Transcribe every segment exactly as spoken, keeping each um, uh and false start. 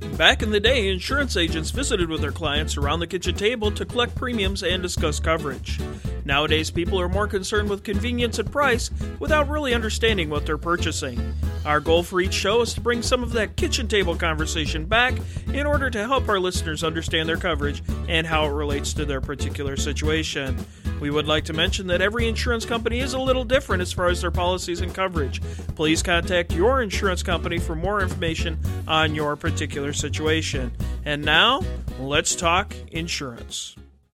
Back in the day, insurance agents visited with their clients around the kitchen table to collect premiums and discuss coverage. Nowadays, people are more concerned with convenience and price without really understanding what they're purchasing. Our goal for each show is to bring some of that kitchen table conversation back in order to help our listeners understand their coverage and how it relates to their particular situation. We would like to mention that every insurance company is a little different as far as their policies and coverage. Please contact your insurance company for more information on your particular situation. And now, let's talk insurance.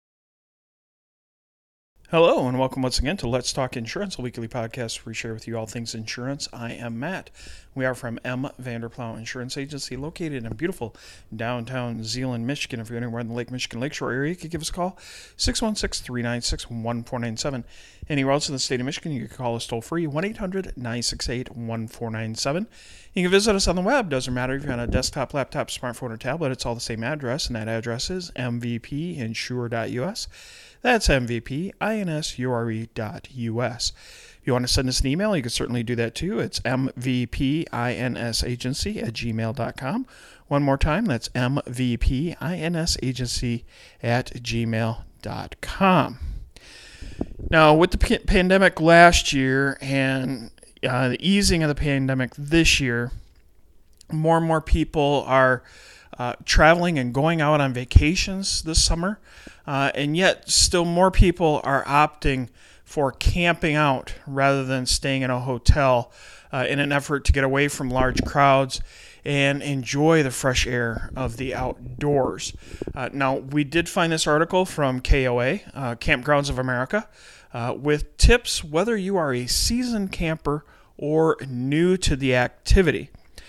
Hello, and welcome once again to Let's Talk Insurance, a weekly podcast where we share with you all things insurance. I am Matt. We are from M. Vanderplow Insurance Agency, located in beautiful downtown Zeeland, Michigan. If you're anywhere in the Lake Michigan Lakeshore area, you can give us a call, six one six, three nine six, one four nine seven. Anywhere else in the state of Michigan, you can call us toll-free, one eight hundred, nine six eight, one four nine seven. You can visit us on the web. Doesn't matter if you're on a desktop, laptop, smartphone, or tablet. It's all the same address, and that address is m v p insure dot u s. That's M V P insure dot u s. If you want to send us an email, you can certainly do that too. It's m v p insagency at gmail dot com. One more time, that's m v p insagency at gmail dot com. Now, with the p- pandemic last year and uh, the easing of the pandemic this year, more and more people are uh, traveling and going out on vacations this summer. Uh, and yet still more people are opting for camping out rather than staying in a hotel uh, in an effort to get away from large crowds and enjoy the fresh air of the outdoors. Uh, now, we did find this article from K O A, uh, Kampgrounds of America, uh, with tips whether you are a seasoned camper or new to the activity.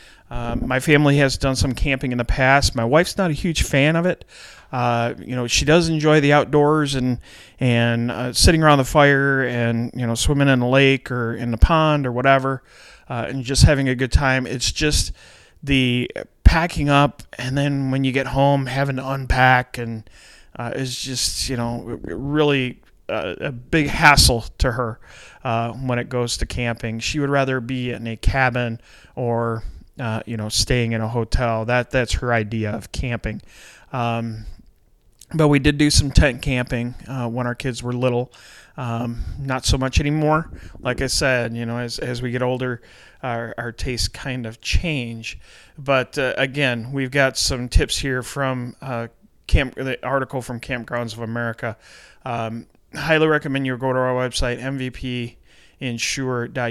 Um, my family has done some camping in the past. My wife's not a huge fan of it. Uh, you know, she does enjoy the outdoors and and uh, sitting around the fire and, you know, swimming in the lake or in the pond or whatever, uh, and just having a good time. It's just the packing up, and then when you get home, having to unpack, and uh, is just, you know, really uh, a big hassle to her uh, when it goes to camping. She would rather be in a cabin or Uh, you know, staying in a hotel. That that's her idea of camping. Um, but we did do some tent camping uh, when our kids were little. Um, not so much anymore. Like I said, you know, as as we get older, our our tastes kind of change. But uh, again, we've got some tips here from uh, camp the article from Kampgrounds of America. Um, highly recommend you go to our website, M V P insure dot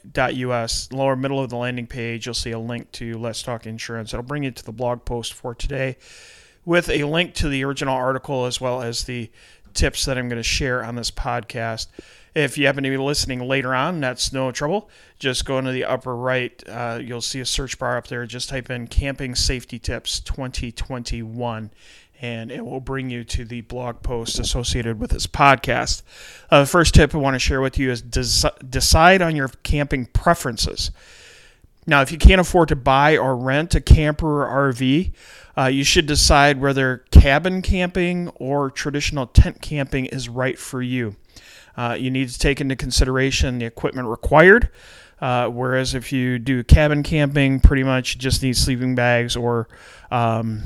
u s. Lower middle of the landing page, you'll see a link to Let's Talk Insurance. It'll bring you to the blog post for today with a link to the original article as well as the tips that I'm going to share on this podcast. If you happen to be listening later on, that's no trouble. Just go into the upper right. Uh, you'll see a search bar up there. Just type in Camping Safety Tips twenty twenty-one. And it will bring you to the blog post associated with this podcast. Uh, the first tip I want to share with you is des- decide on your camping preferences. Now, if you can't afford to buy or rent a camper or R V, uh, you should decide whether cabin camping or traditional tent camping is right for you. Uh, you need to take into consideration the equipment required. Uh, whereas if you do cabin camping, pretty much you just need sleeping bags or um,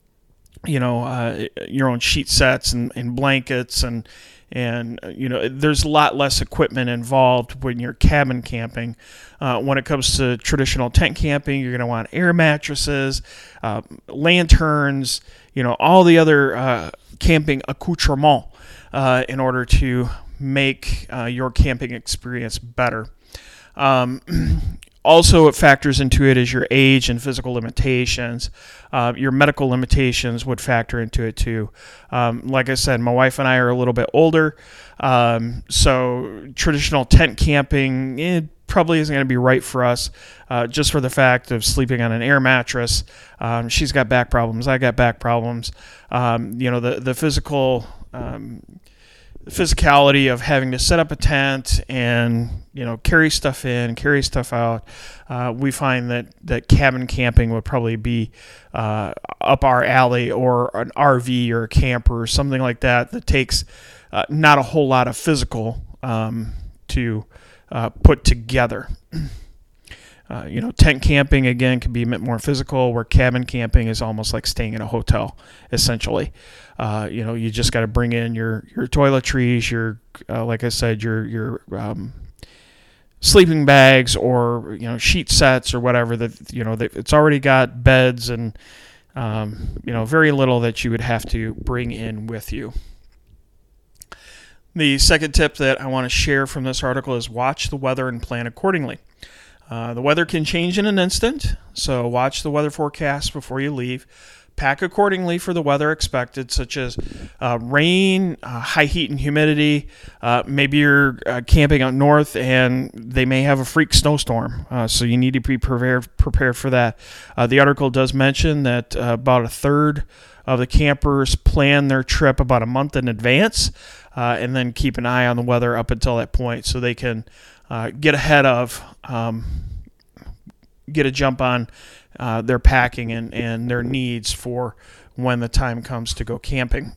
you know, uh, your own sheet sets and, and blankets and, and, you know, there's a lot less equipment involved when you're cabin camping. Uh, when it comes to traditional tent camping, you're going to want air mattresses, uh, lanterns, you know, all the other uh, camping accoutrements uh, in order to make uh, your camping experience better. Um, Also, it factors into it is your age and physical limitations. Uh, your medical limitations would factor into it too. Um, like I said, my wife and I are a little bit older, um, so traditional tent camping it probably isn't going to be right for us, uh, just for the fact of sleeping on an air mattress. Um, she's got back problems. I got back problems. Um, you know, the the physical. Um, The physicality of having to set up a tent and, you know, carry stuff in, carry stuff out. Uh, we find that, that cabin camping would probably be uh, up our alley, or an R V or a camper or something like that that takes uh, not a whole lot of physical um, to uh, put together. Uh, you know, tent camping, again, can be a bit more physical, where cabin camping is almost like staying in a hotel, essentially. Uh, you know, you just got to bring in your, your toiletries, your, uh, like I said, your, your um, sleeping bags, or, you know, sheet sets or whatever that, you know, that it's already got beds and, um, you know, very little that you would have to bring in with you. The second tip that I want to share from this article is watch the weather and plan accordingly. Uh, the weather can change in an instant, so watch the weather forecast before you leave. Pack accordingly for the weather expected, such as uh, rain, uh, high heat and humidity. Uh, maybe you're uh, camping out north and they may have a freak snowstorm, uh, so you need to be prepared prepared for that. Uh, the article does mention that uh, about a third of the campers plan their trip about a month in advance, uh, and then keep an eye on the weather up until that point, so they can uh, get ahead of, um, get a jump on uh, their packing and, and their needs for when the time comes to go camping.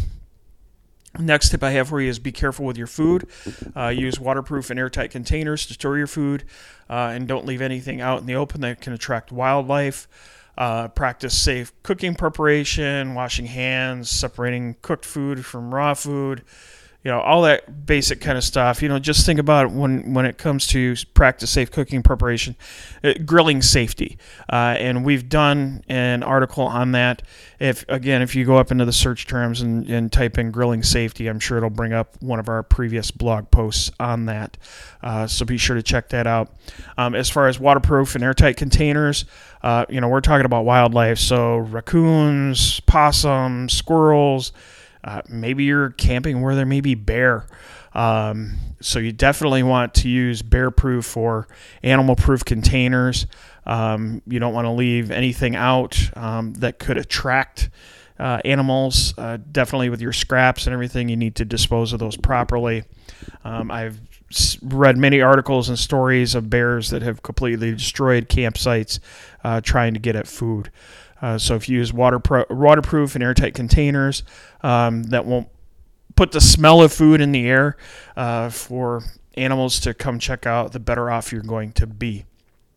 Next tip I have for you is be careful with your food. Uh, use waterproof and airtight containers to store your food, uh, and don't leave anything out in the open that can attract wildlife. Uh, practice safe cooking preparation, washing hands, separating cooked food from raw food, you know, all that basic kind of stuff. You know, just think about it when, when it comes to practice safe cooking preparation, uh, grilling safety. Uh, and we've done an article on that. If, again, if you go up into the search terms and, and type in grilling safety, I'm sure it'll bring up one of our previous blog posts on that. Uh, so be sure to check that out. Um, as far as waterproof and airtight containers, uh, you know, we're talking about wildlife. So raccoons, possums, squirrels. Uh, maybe you're camping where there may be bear. Um, so you definitely want to use bear-proof or animal-proof containers. Um, you don't want to leave anything out um, that could attract uh, animals. Uh, definitely with your scraps and everything, you need to dispose of those properly. Um, I've read many articles and stories of bears that have completely destroyed campsites uh, trying to get at food. Uh, so if you use water pro- waterproof and airtight containers um, that won't put the smell of food in the air uh, for animals to come check out, the better off you're going to be.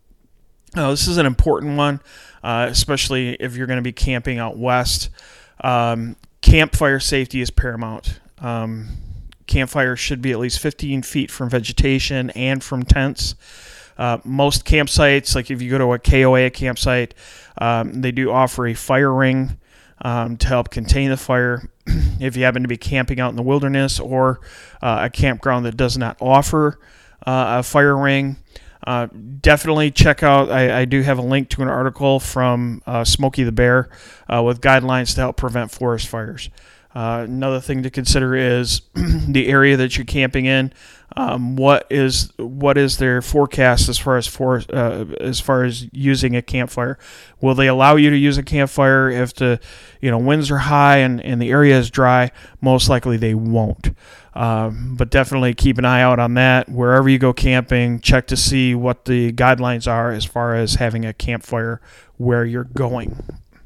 Now, this is an important one, uh, especially if you're going to be camping out west. Um, campfire safety is paramount. Um, campfire should be at least fifteen feet from vegetation and from tents. Uh, most campsites, like if you go to a K O A campsite, um, they do offer a fire ring um, to help contain the fire. If you happen to be camping out in the wilderness or uh, a campground that does not offer uh, a fire ring, uh, definitely check out, I, I do have a link to an article from uh, Smokey the Bear uh, with guidelines to help prevent forest fires. Uh, another thing to consider is the area that you're camping in. Um, what is what is their forecast as far as for uh, as far as using a campfire? Will they allow you to use a campfire if the you know winds are high and, and the area is dry? Most likely they won't. Um, but definitely keep an eye out on that. Wherever you go camping, check to see what the guidelines are as far as having a campfire where you're going.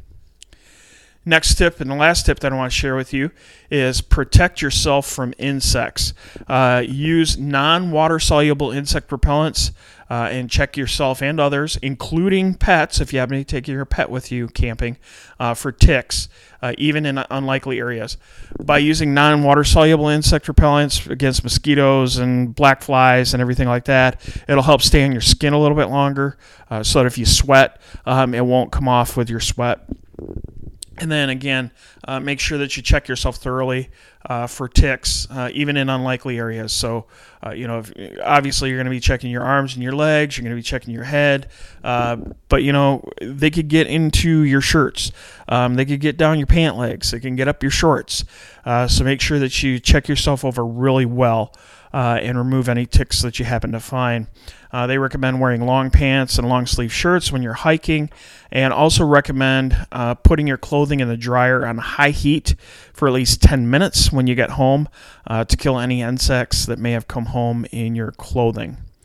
Next tip, and the last tip that I want to share with you, is protect yourself from insects. Uh, use non-water soluble insect repellents uh, and check yourself and others, including pets, if you happen to take your pet with you camping, uh, for ticks, uh, even in unlikely areas. By using non-water soluble insect repellents against mosquitoes and black flies and everything like that, it'll help stay on your skin a little bit longer, uh, so that if you sweat, um, it won't come off with your sweat. And then again, uh, make sure that you check yourself thoroughly uh, for ticks, uh, even in unlikely areas. So, uh, you know, if, obviously you're going to be checking your arms and your legs. You're going to be checking your head. Uh, but, you know, they could get into your shirts. Um, they could get down your pant legs. They can get up your shorts. Uh, so make sure that you check yourself over really well uh, and remove any ticks that you happen to find. Uh, they recommend wearing long pants and long sleeve shirts when you're hiking, and also recommend uh, putting your clothing in the dryer on high heat for at least ten minutes when you get home uh, to kill any insects that may have come home in your clothing.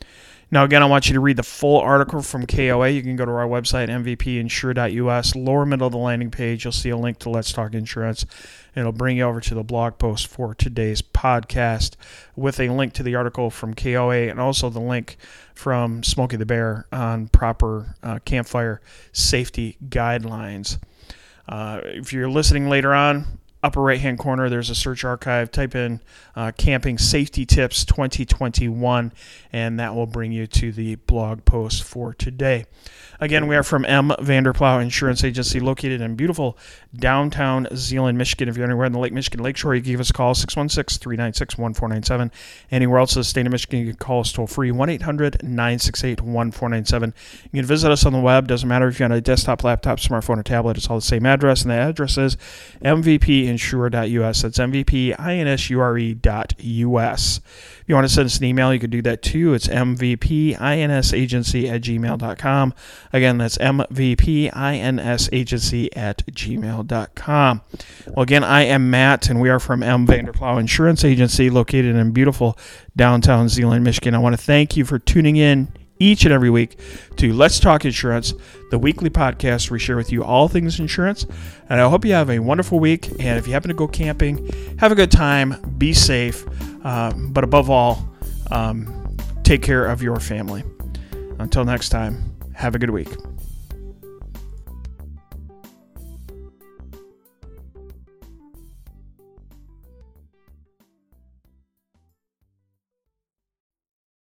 Now, again, I want you to read the full article from K O A. You can go to our website, m v p insure dot u s. Lower middle of the landing page, you'll see a link to Let's Talk Insurance. It'll bring you over to the blog post for today's podcast with a link to the article from K O A and also the link from Smokey the Bear on proper uh, campfire safety guidelines. Uh, if you're listening later on, upper right-hand corner, there's a search archive. Type in uh, Camping Safety Tips twenty twenty-one, and that will bring you to the blog post for today. Again, we are from M. Vanderplow Insurance Agency, located in beautiful downtown Zeeland, Michigan. If you're anywhere in the Lake Michigan Lakeshore, you can give us a call, six one six, three nine six, one four nine seven. Anywhere else in the state of Michigan, you can call us toll-free, one eight hundred, nine six eight, one four nine seven. You can visit us on the web. Doesn't matter if you're on a desktop, laptop, smartphone, or tablet. It's all the same address, and the address is m v p insure dot u s. That's m v p insure dot u s. If you want to send us an email, you can do that too. It's m v p insagency at gmail dot com. Again, that's m v p insagency at gmail dot com. Well, again, I am Matt, and we are from M. Vanderplow Insurance Agency, located in beautiful downtown Zeeland, Michigan. I want to thank you for tuning in each and every week to Let's Talk Insurance, the weekly podcast where we share with you all things insurance. And I hope you have a wonderful week. And if you happen to go camping, have a good time, be safe, uh, but above all, um, take care of your family. Until next time, have a good week.